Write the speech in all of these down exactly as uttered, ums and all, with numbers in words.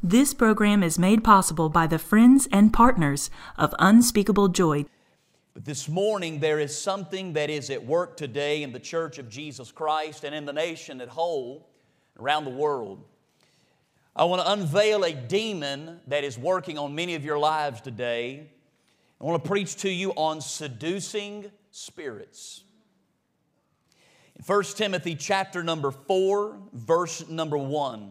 This program is made possible by the friends and partners of Unspeakable Joy. But this morning there is something that is at work today in the Church of Jesus Christ and in the nation at whole, around the world. I want to unveil a demon that is working on many of your lives today. I want to preach to you on seducing spirits. In First Timothy chapter number four, verse number one.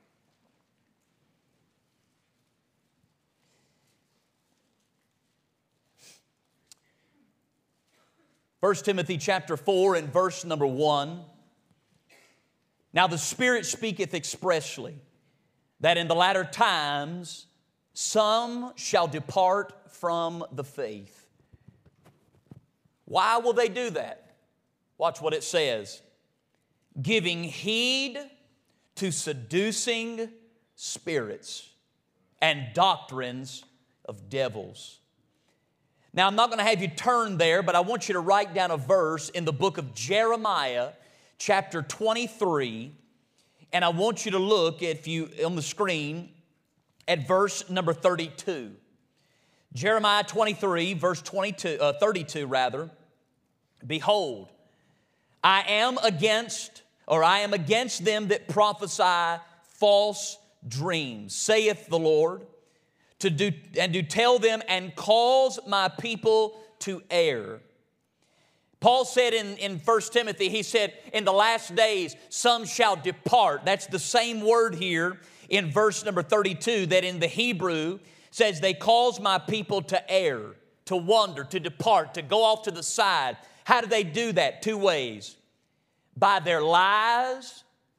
First Timothy chapter four and verse number one. Now the Spirit speaketh expressly, that in the latter times some shall depart from the faith. Why will they do that? Watch what it says. Giving heed to seducing spirits and doctrines of devils. Now, I'm not going to have you turn there, but I want you to write down a verse in the book of Jeremiah, chapter twenty-three, and I want you to look, if you on the screen, at verse number thirty-two. Jeremiah twenty-three, verse twenty-two, uh, thirty-two rather. Behold, I am against, or I am against them that prophesy false dreams, saith the Lord. To do, and to tell them and cause my people to err. Paul said in, in First Timothy, he said, in the last days some shall depart. That's the same word here in verse number thirty-two that in the Hebrew says they cause my people to err, to wander, to depart, to go off to the side. How do they do that? Two ways. By their lies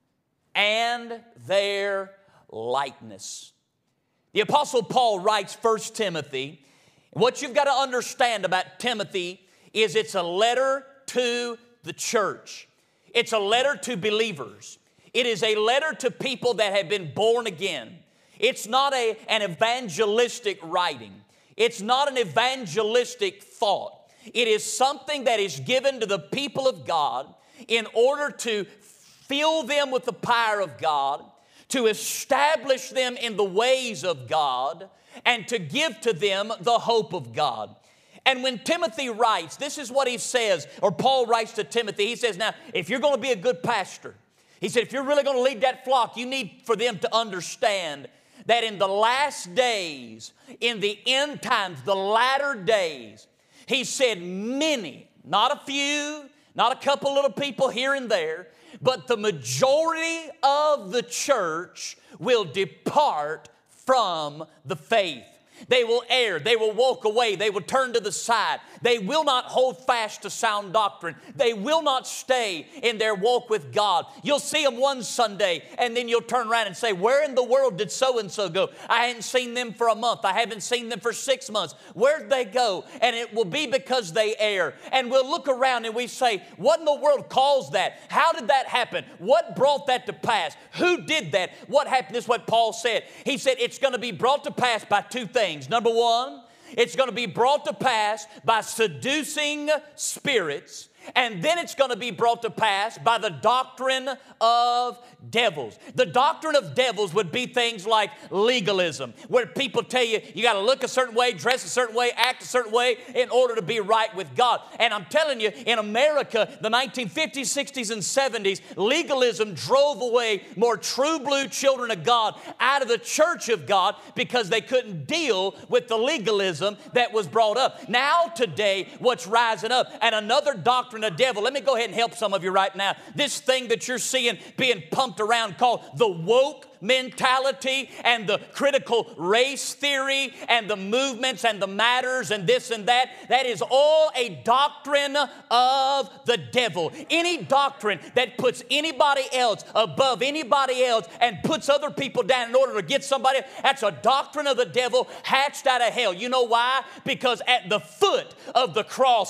and their lightness. The Apostle Paul writes First Timothy. What you've got to understand about Timothy is it's a letter to the church. It's a letter to believers. It is a letter to people that have been born again. It's not a, an evangelistic writing. It's not an evangelistic thought. It is something that is given to the people of God in order to fill them with the power of God, to establish them in the ways of God, and to give to them the hope of God. And when Timothy writes, this is what he says, or Paul writes to Timothy, he says, now, if you're going to be a good pastor, he said, if you're really going to lead that flock, you need for them to understand that in the last days, in the end times, the latter days, he said many, not a few, not a couple little people here and there, but the majority of the church will depart from the faith. They will err. They will walk away. They will turn to the side. They will not hold fast to sound doctrine. They will not stay in their walk with God. You'll see them one Sunday, and then you'll turn around and say, where in the world did so-and-so go? I hadn't seen them for a month. I haven't seen them for six months. Where'd they go? And it will be because they err. And we'll look around and we say, what in the world caused that? How did that happen? What brought that to pass? Who did that? What happened? This is what Paul said. He said it's going to be brought to pass by two things. Number one, it's going to be brought to pass by seducing spirits, and then it's going to be brought to pass by the doctrine of devils. The doctrine of devils would be things like legalism, where people tell you, you got to look a certain way, dress a certain way, act a certain way in order to be right with God. And I'm telling you, in America, the nineteen fifties, sixties, and seventies, legalism drove away more true blue children of God out of the church of God because they couldn't deal with the legalism that was brought up. Now today, what's rising up? And another doctrine of devil. Let me go ahead and help some of you right now. This thing that you're seeing being pumped around called the woke mentality and the critical race theory and the movements and the matters and this and that, that is all a doctrine of the devil. Any doctrine that puts anybody else above anybody else and puts other people down in order to get somebody, that's a doctrine of the devil hatched out of hell. You know why? Because at the foot of the cross,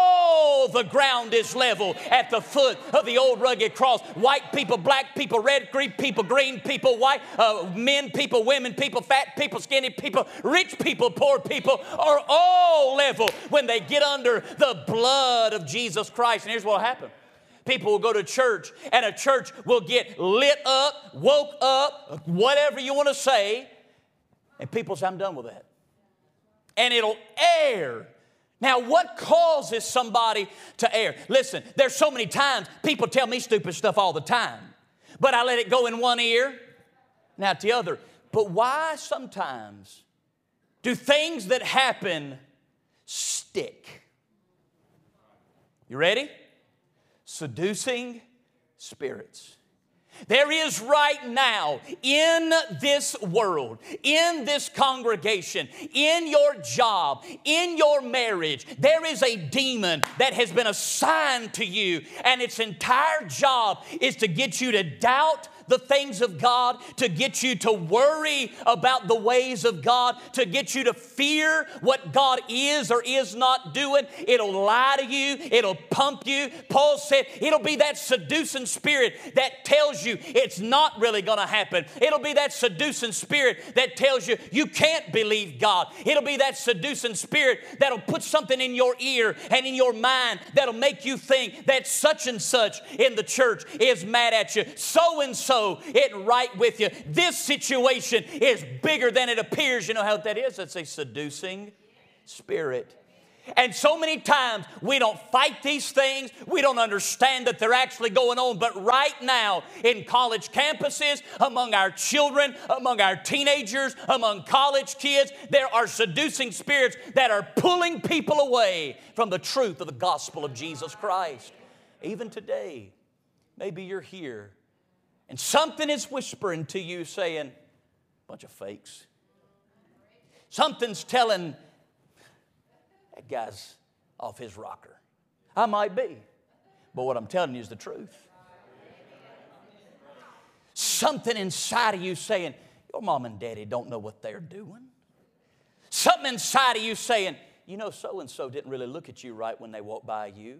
all the ground is level. At the foot of the old rugged cross, white people, black people, red people, green people, white, uh, men, people, women, people, fat people, skinny people, rich people, poor people are all level when they get under the blood of Jesus Christ. And here's what will happen. people will go to church and a church will get lit up, woke up, whatever you want to say, and people say, I'm done with that. And it'll air. Now, what causes somebody to err? Listen, there's so many times people tell me stupid stuff all the time, but I let it go in one ear and out the other. But why sometimes do things that happen stick? You ready? Seducing spirits. There is right now in this world, in this congregation, in your job, in your marriage, there is a demon that has been assigned to you, and its entire job is to get you to doubt the things of God, to get you to worry about the ways of God, to get you to fear what God is or is not doing. It'll lie to you. It'll pump you. Paul said it'll be that seducing spirit that tells you it's not really going to happen. It'll be that seducing spirit that tells you you can't believe God. It'll be that seducing spirit that'll put something in your ear and in your mind that'll make you think that such and such in the church is mad at you. So and so isn't right with you. This situation is bigger than it appears. You know how that is? It's a seducing spirit. And so many times we don't fight these things. We don't understand that they're actually going on. But right now in college campuses, among our children, among our teenagers, among college kids, there are seducing spirits that are pulling people away from the truth of the gospel of Jesus Christ. Even today, maybe you're here and something is whispering to you saying, bunch of fakes. Something's telling, that guy's off his rocker. I might be, but what I'm telling you is the truth. Something inside of you saying, your mom and daddy don't know what they're doing. Something inside of you saying, you know, so-and-so didn't really look at you right when they walked by you.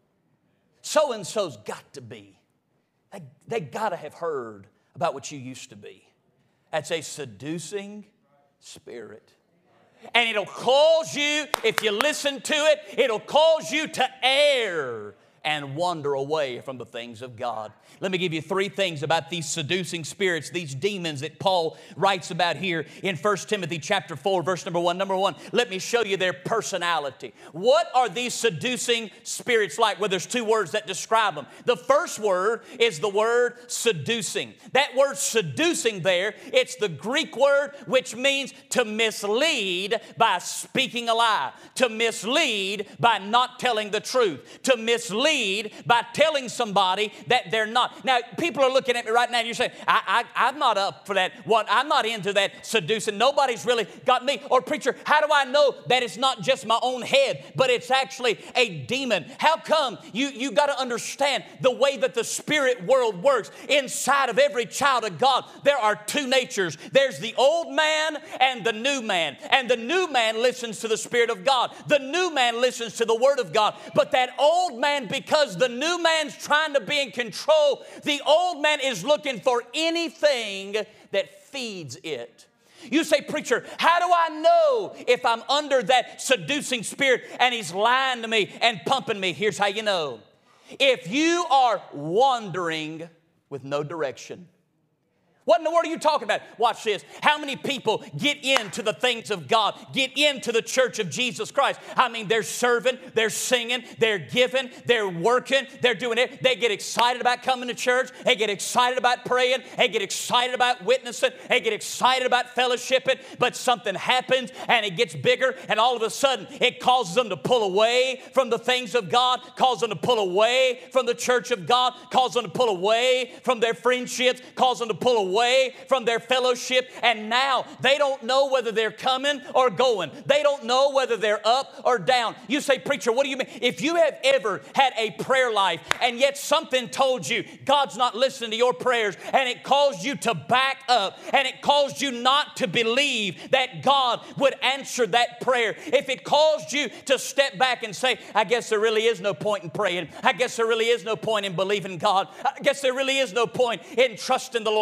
So-and-so's got to be. They, they got to have heard about what you used to be. That's a seducing spirit. And it'll cause you, if you listen to it, it'll cause you to err and wander away from the things of God. Let me give you three things about these seducing spirits, these demons that Paul writes about here in First Timothy chapter four, verse number one. Number one, let me show you their personality. What are these seducing spirits like? Well, there's two words that describe them. The first word is the word seducing. That word seducing there, it's the Greek word which means to mislead by speaking a lie, to mislead by not telling the truth, to mislead by telling somebody that they're not. Now, people are looking at me right now and you're saying, I, I, I'm not up for that. What? I'm not into that seducing. Nobody's really got me. Or preacher, how do I know that it's not just my own head, but it's actually a demon? How come? You, you got to understand the way that the spirit world works. Inside of every child of God, there are two natures. There's the old man and the new man. And the new man listens to the Spirit of God. The new man listens to the Word of God. But that old man, because the new man's trying to be in control, the old man is looking for anything that feeds it. You say, preacher, how do I know if I'm under that seducing spirit and he's lying to me and pumping me? Here's how you know. If you are wandering with no direction. What in the world are you talking about? Watch this. How many people get into the things of God, get into the church of Jesus Christ? I mean, they're serving, they're singing, they're giving, they're working, they're doing it. They get excited about coming to church. They get excited about praying. They get excited about witnessing. They get excited about fellowshipping. But something happens and it gets bigger, and all of a sudden it causes them to pull away from the things of God, causes them to pull away from the church of God, causes them to pull away from their friendships, causes them to pull away away from their fellowship, and now they don't know whether they're coming or going. They don't know whether they're up or down. You say, preacher, what do you mean? If you have ever had a prayer life and yet something told you God's not listening to your prayers, and it caused you to back up, and it caused you not to believe that God would answer that prayer, if it caused you to step back and say, I guess there really is no point in praying. I guess there really is no point in believing God. I guess there really is no point in trusting the Lord. I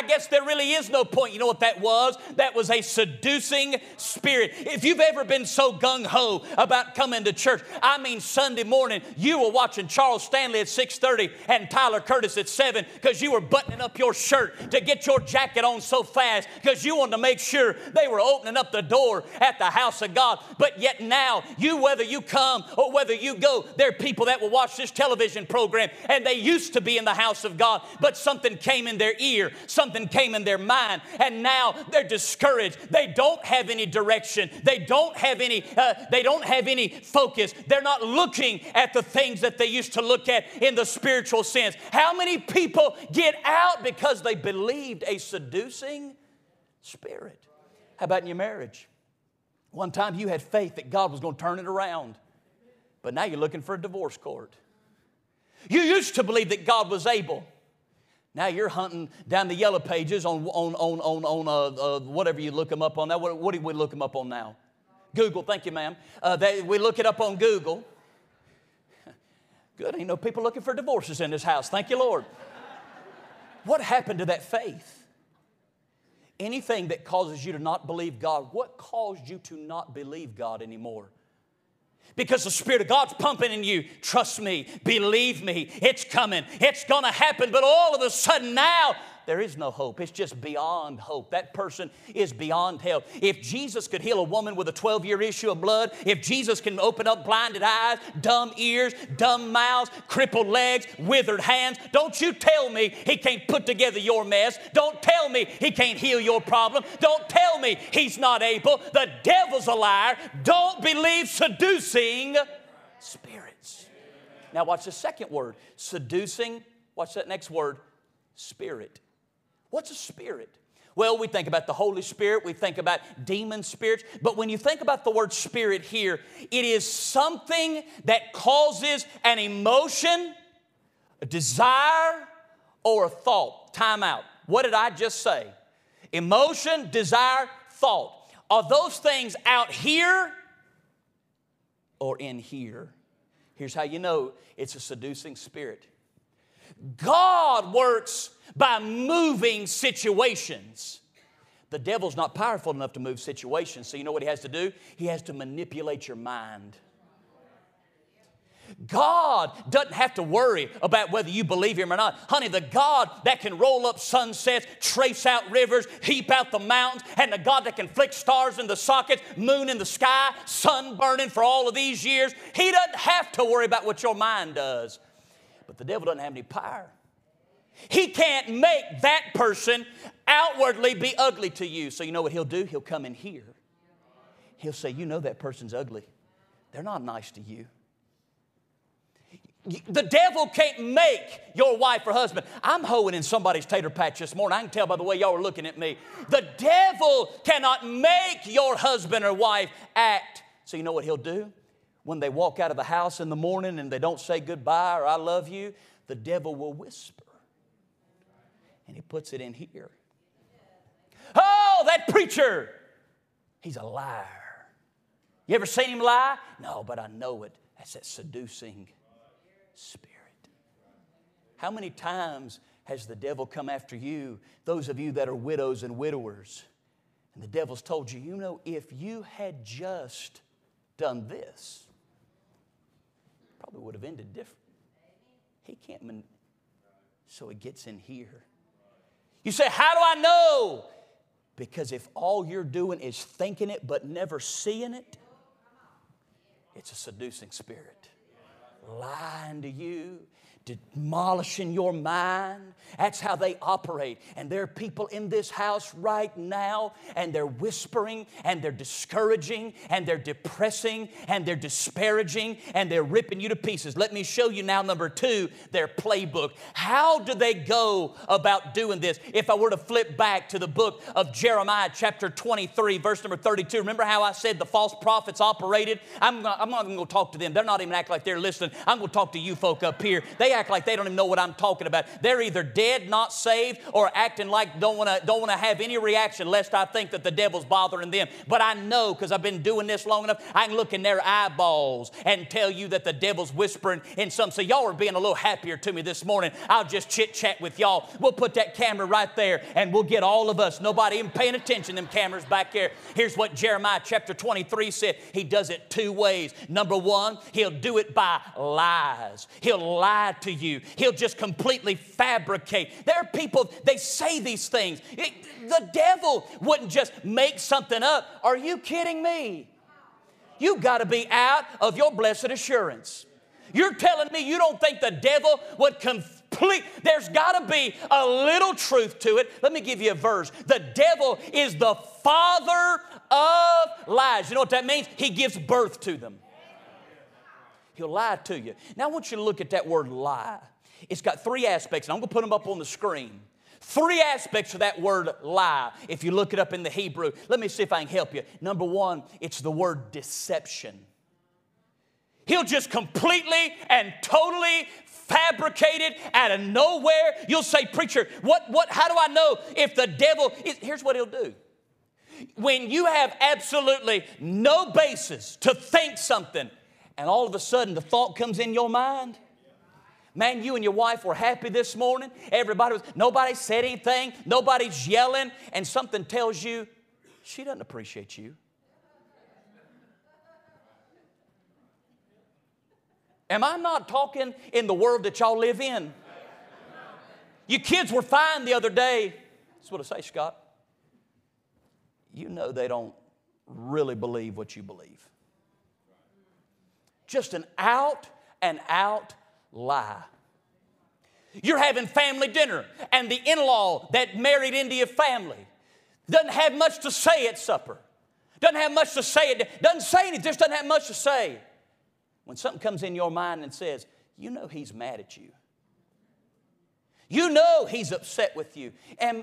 guess there really is no point. You know what that was? That was a seducing spirit. If you've ever been so gung-ho about coming to church, I mean Sunday morning, you were watching Charles Stanley at six thirty and Tyler Curtis at seven because you were buttoning up your shirt to get your jacket on so fast because you wanted to make sure they were opening up the door at the house of God. But yet now, you, whether you come or whether you go, there are people that will watch this television program and they used to be in the house of God, but something came in their ear, something came in their mind, and now they're discouraged. They don't have any direction. They don't have any, uh, they don't have any focus. They're not looking at the things that they used to look at in the spiritual sense. How many people get out because they believed a seducing spirit? How about in your marriage? One time you had faith that God was going to turn it around, but now you're looking for a divorce court. You used to believe that God was able. Now you're hunting down the yellow pages on, on, on, on, on uh, uh, whatever you look them up on now. What, what do we look them up on now? Google. Thank you, ma'am. Uh, they, we look it up on Google. Good. Ain't no people looking for divorces in this house. Thank you, Lord. What happened to that faith? Anything that causes you to not believe God, what caused you to not believe God anymore? Because the Spirit of God's pumping in you. Trust me, believe me, it's coming, it's going to happen. But all of a sudden now, there is no hope. It's just beyond hope. That person is beyond help. If Jesus could heal a woman with a twelve-year issue of blood, if Jesus can open up blinded eyes, dumb ears, dumb mouths, crippled legs, withered hands, don't you tell me He can't put together your mess. Don't tell me He can't heal your problem. Don't tell me He's not able. The devil's a liar. Don't believe seducing spirits. Now watch the second word. Seducing, watch that next word, spirit. What's a spirit? Well, we think about the Holy Spirit, we think about demon spirits, but when you think about the word spirit here, it is something that causes an emotion, a desire, or a thought. Time out. What did I just say? Emotion, desire, thought. Are those things out here or in here? Here's how you know it's a seducing spirit. God works by moving situations. The devil's not powerful enough to move situations, so you know what he has to do? He has to manipulate your mind. God doesn't have to worry about whether you believe Him or not. Honey, the God that can roll up sunsets, trace out rivers, heap out the mountains, and the God that can flick stars in the sockets, moon in the sky, sun burning for all of these years, He doesn't have to worry about what your mind does. But the devil doesn't have any power. He can't make that person outwardly be ugly to you. So you know what he'll do? He'll come in here. He'll say, you know that person's ugly. They're not nice to you. The devil can't make your wife or husband. I'm hoeing in somebody's tater patch this morning. I can tell by the way y'all are looking at me. The devil cannot make your husband or wife act. So you know what he'll do? When they walk out of the house in the morning and they don't say goodbye or I love you, the devil will whisper. And he puts it in here. Oh, that preacher, he's a liar. You ever seen him lie? No, but I know it. That's that seducing spirit. How many times has the devil come after you, those of you that are widows and widowers, and the devil's told you, you know, if you had just done this, probably would have ended different. He can't, man- so it gets in here. You say, how do I know? Because if all you're doing is thinking it but never seeing it, it's a seducing spirit. Lying to you, demolishing your mind. That's how they operate. And there are people in this house right now, and they're whispering, and they're discouraging, and they're depressing, and they're disparaging, and they're ripping you to pieces. Let me show you now, number two, their playbook. How do they go about doing this? If I were to flip back to the book of Jeremiah, chapter twenty-three, verse number thirty-two, remember how I said the false prophets operated? I'm not, I'm not even going to talk to them. They're not even acting like they're listening. I'm going to talk to you folk up here. They act like they don't even know what I'm talking about. They're either dead, not saved, or acting like don't want to don't want to have any reaction lest I think that the devil's bothering them. But I know, because I've been doing this long enough, I can look in their eyeballs and tell you that the devil's whispering in some. So y'all are being a little happier to me this morning. I'll just chit-chat with y'all. We'll put that camera right there, and we'll get all of us. Nobody even paying attention, them cameras back there. Here's what Jeremiah chapter twenty-three said. He does it two ways. Number one, he'll do it by lies. He'll lie to you. He'll just completely fabricate. There are people, they say these things. It, the devil wouldn't just make something up. Are you kidding me? You've got to be out of your blessed assurance. You're telling me you don't think the devil would complete, there's got to be a little truth to it. Let me give you a verse. The devil is the father of lies. You know what that means? He gives birth to them. He'll lie to you. Now I want you to look at that word lie. It's got three aspects, and I'm going to put them up on the screen. Three aspects of that word lie. If you look it up in the Hebrew, let me see if I can help you. Number one, it's the word deception. He'll just completely and totally fabricate it out of nowhere. You'll say, preacher, what, what, how do I know if the devil is? Here's what he'll do. When you have absolutely no basis to think something, and all of a sudden the thought comes in your mind, man, you and your wife were happy this morning. Everybody was, nobody said anything. Nobody's yelling. And something tells you, she doesn't appreciate you. Am I not talking in the world that y'all live in? Your kids were fine the other day. That's what I say, Scott. You know they don't really believe what you believe. Just an out and out lie. You're having family dinner, and the in-law that married into your family doesn't have much to say at supper. Doesn't have much to say. Doesn't say anything, just doesn't have much to say. When something comes in your mind and says, you know he's mad at you. You know he's upset with you. And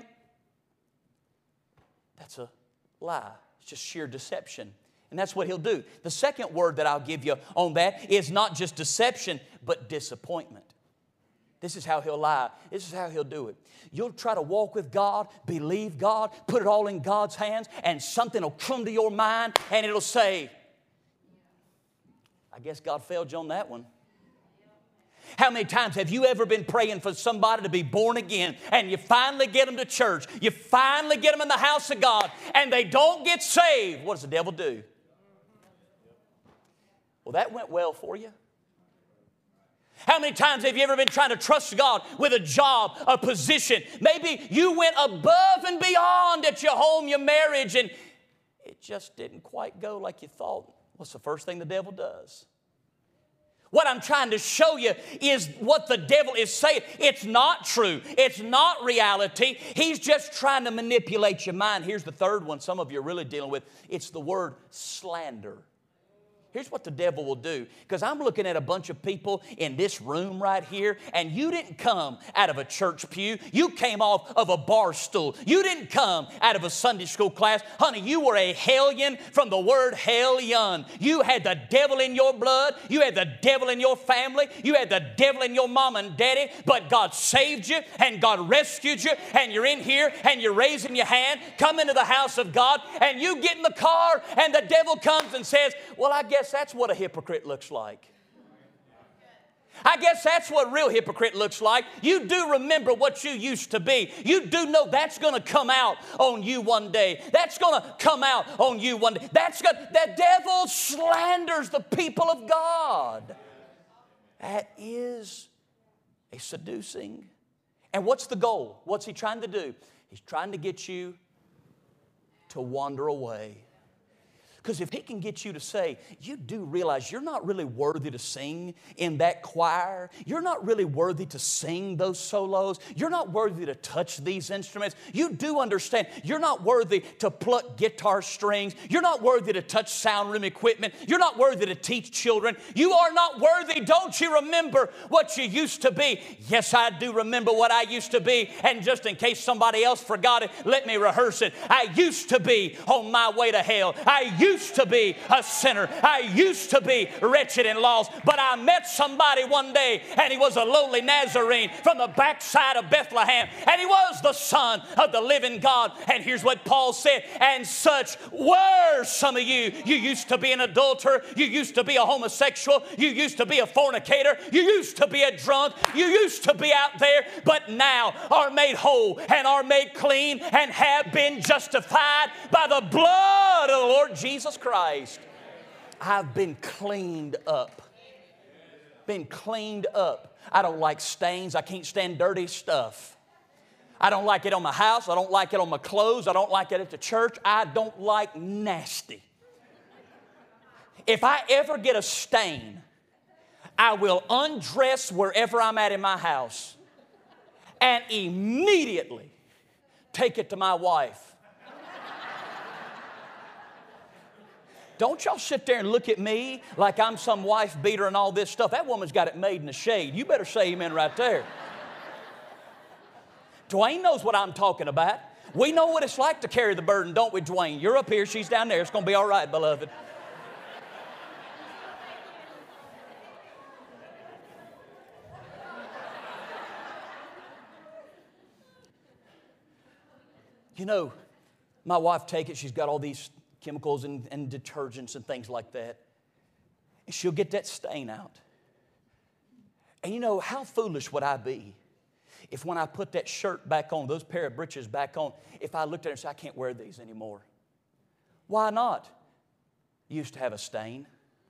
that's a lie. It's just sheer deception. And that's what he'll do. The second word that I'll give you on that is not just deception, but disappointment. This is how he'll lie. This is how he'll do it. You'll try to walk with God, believe God, put it all in God's hands, and something will come to your mind and it'll say, I guess God failed you on that one. How many times have you ever been praying for somebody to be born again, and you finally get them to church, you finally get them in the house of God, and they don't get saved? What does the devil do? Well, that went well for you. How many times have you ever been trying to trust God with a job, a position? Maybe you went above and beyond at your home, your marriage, and it just didn't quite go like you thought. What's the first thing the devil does? What I'm trying to show you is what the devil is saying. It's not true. It's not reality. He's just trying to manipulate your mind. Here's the third one some of you are really dealing with. It's the word slander. Here's what the devil will do, because I'm looking at a bunch of people in this room right here, and you didn't come out of a church pew. You came off of a bar stool. You didn't come out of a Sunday school class. Honey, you were a hellion from the word hellion. You had the devil in your blood. You had the devil in your family. You had the devil in your mom and daddy, but God saved you, and God rescued you, and you're in here, and you're raising your hand, come into the house of God, and you get in the car, and the devil comes and says, well, I guess that's what a hypocrite looks like. I guess that's what a real hypocrite looks like. You do remember what you used to be. You do know that's going to come out on you one day. That's going to come out on you one day. That's going the devil slanders the people of God. That is a seducing. And what's the goal? What's he trying to do? He's trying to get you to wander away. Because if he can get you to say, you do realize you're not really worthy to sing in that choir. You're not really worthy to sing those solos. You're not worthy to touch these instruments. You do understand you're not worthy to pluck guitar strings. You're not worthy to touch sound room equipment. You're not worthy to teach children. You are not worthy. Don't you remember what you used to be? Yes, I do remember what I used to be. And just in case somebody else forgot it, let me rehearse it. I used to be on my way to hell. I used used to be a sinner. I used to be wretched and lost. But I met somebody one day, and he was a lowly Nazarene from the backside of Bethlehem. And he was the Son of the living God. And here's what Paul said, and such were some of you. You used to be an adulterer. You used to be a homosexual. You used to be a fornicator. You used to be a drunk. You used to be out there, but now are made whole and are made clean and have been justified by the blood of the Lord Jesus Christ. I've been cleaned up. Been cleaned up. I don't like stains. I can't stand dirty stuff. I don't like it on my house. I don't like it on my clothes. I don't like it at the church. I don't like nasty. If I ever get a stain, I will undress wherever I'm at in my house and immediately take it to my wife. Don't y'all sit there and look at me like I'm some wife beater and all this stuff. That woman's got it made in the shade. You better say amen right there. Dwayne knows what I'm talking about. We know what it's like to carry the burden, don't we, Dwayne? You're up here, she's down there. It's going to be all right, beloved. You know, my wife take it, she's got all these chemicals and, and detergents and things like that. And she'll get that stain out. And you know, how foolish would I be if when I put that shirt back on, those pair of breeches back on, if I looked at her and said, I can't wear these anymore. Why not? Used to have a stain.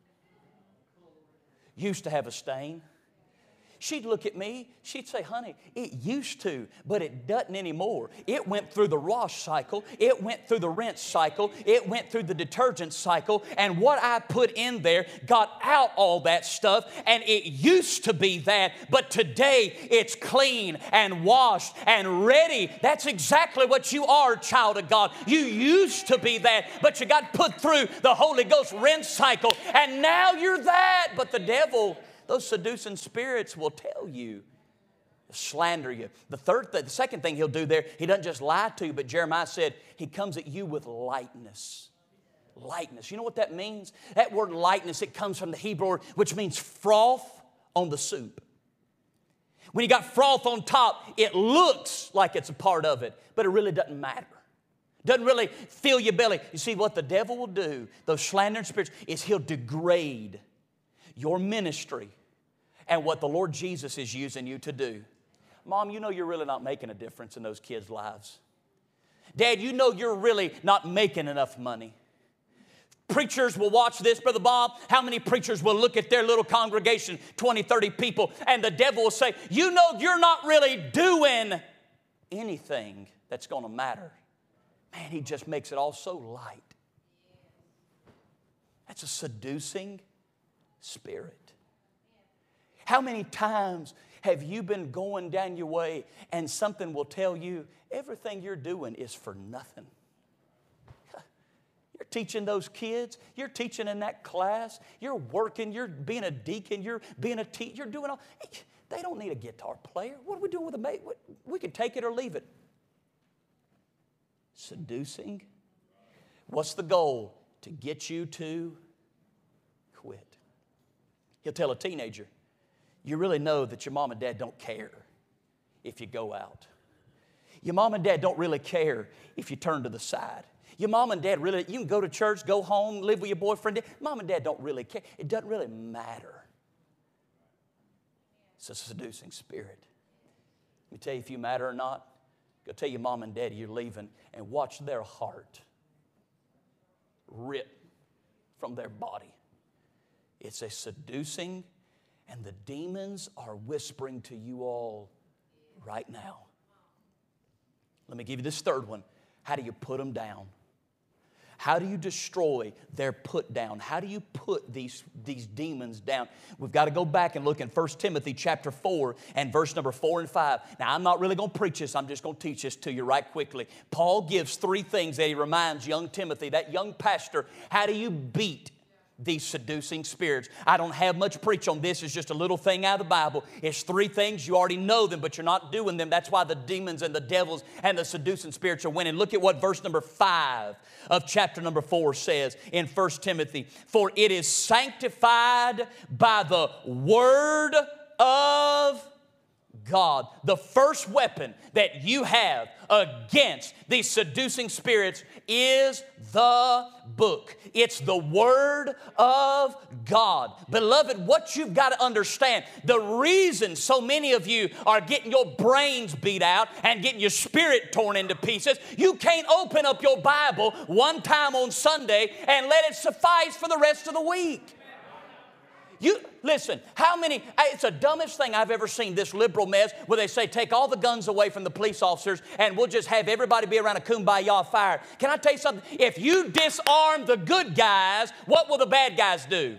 Used to have a stain. She'd look at me, she'd say, honey, it used to, but it doesn't anymore. It went through the wash cycle, it went through the rinse cycle, it went through the detergent cycle, and what I put in there got out all that stuff, and it used to be that, but today it's clean and washed and ready. That's exactly what you are, child of God. You used to be that, but you got put through the Holy Ghost rinse cycle, and now you're that. But the devil, those seducing spirits will tell you, slander you. The third, th- the second thing he'll do there, he doesn't just lie to you, but Jeremiah said he comes at you with lightness. Lightness. You know what that means? That word lightness, it comes from the Hebrew word, which means froth on the soup. When you got froth on top, it looks like it's a part of it, but it really doesn't matter. Doesn't really fill your belly. You see, what the devil will do, those slandering spirits, is he'll degrade your ministry and what the Lord Jesus is using you to do. Mom, you know you're really not making a difference in those kids' lives. Dad, you know you're really not making enough money. Preachers will watch this, Brother Bob. How many preachers will look at their little congregation, twenty, thirty people, and the devil will say, you know you're not really doing anything that's going to matter. Man, he just makes it all so light. That's a seducing spirit. How many times have you been going down your way and something will tell you everything you're doing is for nothing? You're teaching those kids. You're teaching in that class. You're working. You're being a deacon. You're being a teacher. You're doing all. They don't need a guitar player. What are we doing with a mate? We can take it or leave it. Seducing. What's the goal? To get you to quit. He'll tell a teenager, you really know that your mom and dad don't care if you go out. Your mom and dad don't really care if you turn to the side. Your mom and dad really, you can go to church, go home, live with your boyfriend. Mom and dad don't really care. It doesn't really matter. It's a seducing spirit. Let me tell you if you matter or not. Go tell your mom and daddy you're leaving and watch their heart rip from their body. It's a seducing, and the demons are whispering to you all right now. Let me give you this third one. How do you put them down? How do you destroy their put down? How do you put these, these demons down? We've got to go back and look in First Timothy chapter four and verse number four and five. Now, I'm not really going to preach this. I'm just going to teach this to you right quickly. Paul gives three things that he reminds young Timothy, that young pastor, how do you beat these seducing spirits. I don't have much preach on this. It's just a little thing out of the Bible. It's three things. You already know them, but you're not doing them. That's why the demons and the devils and the seducing spirits are winning. Look at what verse number five of chapter number four says in First Timothy. For it is sanctified by the word of God. The first weapon that you have against these seducing spirits is the book. It's the Word of God. Beloved, what you've got to understand, the reason so many of you are getting your brains beat out and getting your spirit torn into pieces, you can't open up your Bible one time on Sunday and let it suffice for the rest of the week. You listen, how many, it's the dumbest thing I've ever seen, this liberal mess where they say take all the guns away from the police officers and we'll just have everybody be around a kumbaya fire. Can I tell you something? If you disarm the good guys, what will the bad guys do?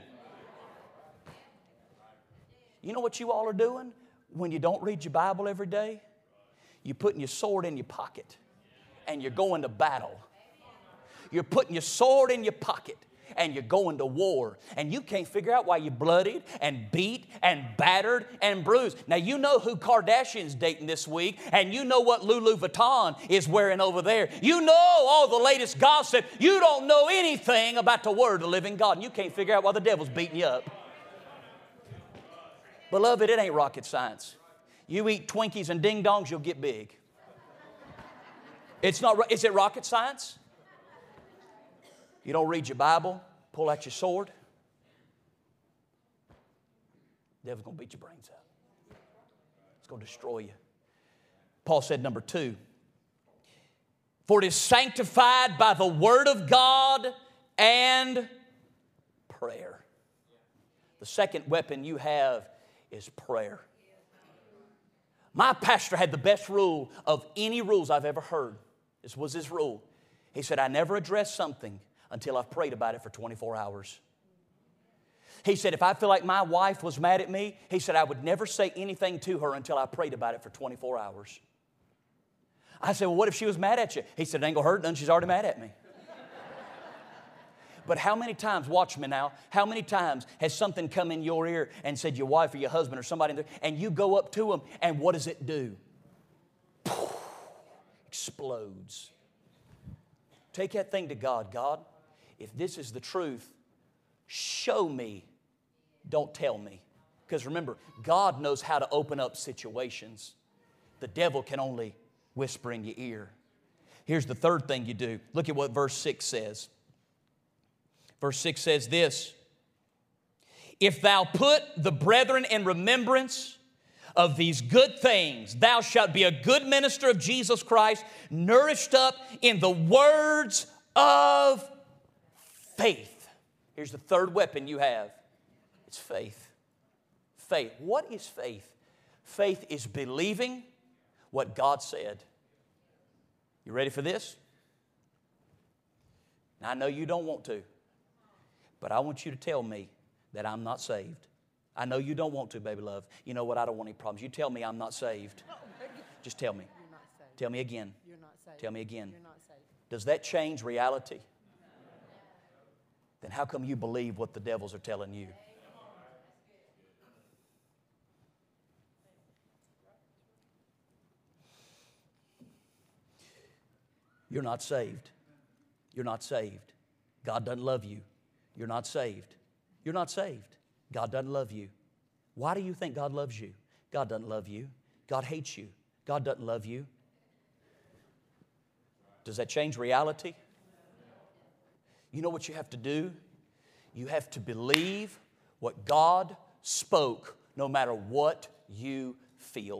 You know what you all are doing when you don't read your Bible every day? You're putting your sword in your pocket and you're going to battle. You're putting your sword in your pocket and you're going to war, and you can't figure out why you're bloodied and beat and battered and bruised. Now, you know who Kardashian's dating this week, and you know what Louis Vuitton is wearing over there. You know all the latest gossip. You don't know anything about the Word of the living God, and you can't figure out why the devil's beating you up. Beloved, it ain't rocket science. You eat Twinkies and ding-dongs, you'll get big. It's not, is it rocket science? You don't read your Bible, pull out your sword, the devil's going to beat your brains out. It's going to destroy you. Paul said, number two, for it is sanctified by the word of God and prayer. The second weapon you have is prayer. My pastor had the best rule of any rules I've ever heard. This was his rule. He said, I never address something until I've prayed about it for twenty-four hours. He said, if I feel like my wife was mad at me, he said, I would never say anything to her until I prayed about it for twenty-four hours. I said, well, what if she was mad at you? He said, it ain't gonna hurt none, she's already mad at me. But how many times, watch me now, how many times has something come in your ear and said your wife or your husband or somebody, in there, and you go up to them, and what does it do? Explodes. Take that thing to God. God, if this is the truth, show me, don't tell me. Because remember, God knows how to open up situations. The devil can only whisper in your ear. Here's the third thing you do. Look at what verse six says. Verse six says this, if thou put the brethren in remembrance of these good things, thou shalt be a good minister of Jesus Christ, nourished up in the words of faith. Here's the third weapon you have. It's faith. Faith. What is faith? Faith is believing what God said. You ready for this? Now, I know you don't want to, but I want you to tell me that I'm not saved. I know you don't want to, baby love. You know what? I don't want any problems. You tell me I'm not saved. Just tell me. You're not saved. Tell me again. You're not saved. Tell me again. You're not saved. Does that change reality? Then how come you believe what the devils are telling you? You're not saved. You're not saved. God doesn't love you. You're not saved. You're not saved. God doesn't love you. Why do you think God loves you? God doesn't love you. God hates you. God doesn't love you. Does that change reality? You know what you have to do? You have to believe what God spoke no matter what you feel.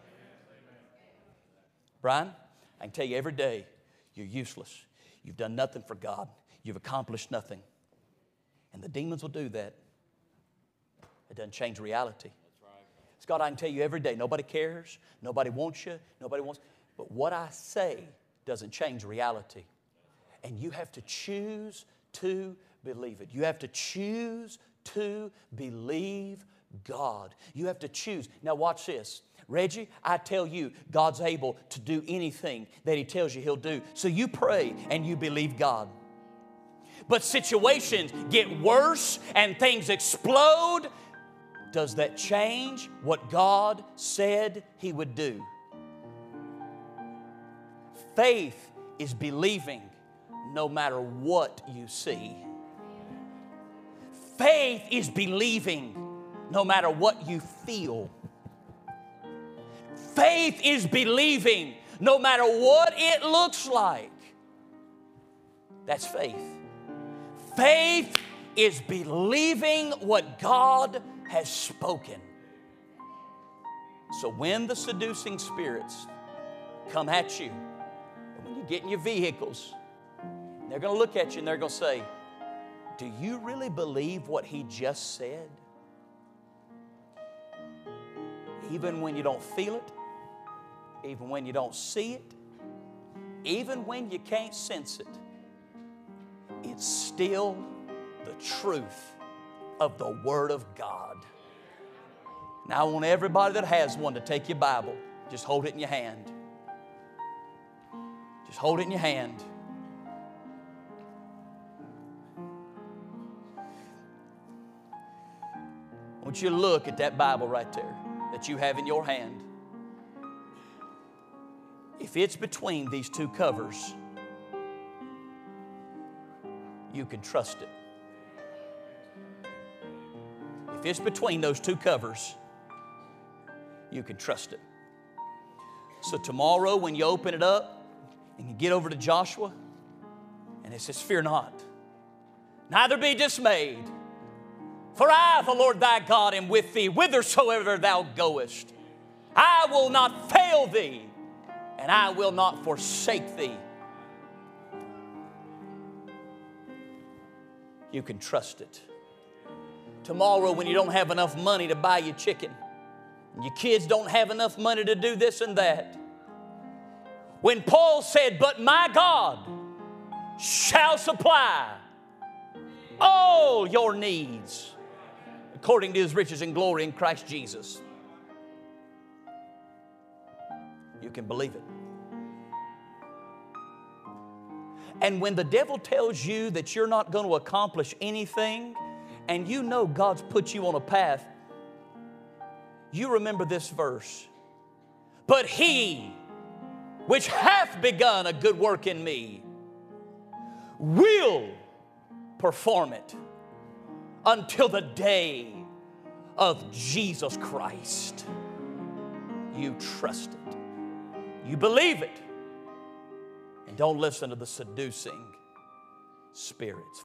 Brian, I can tell you every day you're useless. You've done nothing for God. You've accomplished nothing. And the demons will do that. It doesn't change reality. Scott, I can tell you every day, nobody cares, nobody wants you, nobody wants, but what I say doesn't change reality. And you have to choose to believe it. You have to choose to believe God. You have to choose. Now watch this. Reggie, I tell you, God's able to do anything that He tells you He'll do. So you pray and you believe God. but situations get worse and things explode, does that change what God said He would do? Faith is believing no matter what you see. Faith is believing no matter what you feel. Faith is believing no matter what it looks like. That's faith. Faith is believing what God has spoken. So when the seducing spirits come at you, and when you get in your vehicles, they're going to look at you and they're going to say, do you really believe what he just said? Even when you don't feel it, even when you don't see it, even when you can't sense it, it's still the truth of the Word of God. Now I want everybody that has one to take your Bible, just hold it in your hand. Just hold it in your hand. I want you to look at that Bible right there that you have in your hand. If it's between these two covers, you can trust it. If it's between those two covers, you can trust it. So tomorrow when you open it up and you get over to Joshua and it says, fear not, neither be dismayed, for I, the Lord thy God, am with thee whithersoever thou goest. I will not fail thee, and I will not forsake thee. You can trust it. Tomorrow when you don't have enough money to buy your chicken, and your kids don't have enough money to do this and that, when Paul said, but my God shall supply all your needs according to His riches and glory in Christ Jesus, you can believe it. And when the devil tells you that you're not going to accomplish anything, and you know God's put you on a path, you remember this verse. But He which hath begun a good work in me will perform it until the day of Jesus Christ. You trust it. You believe it. And don't listen to the seducing spirits.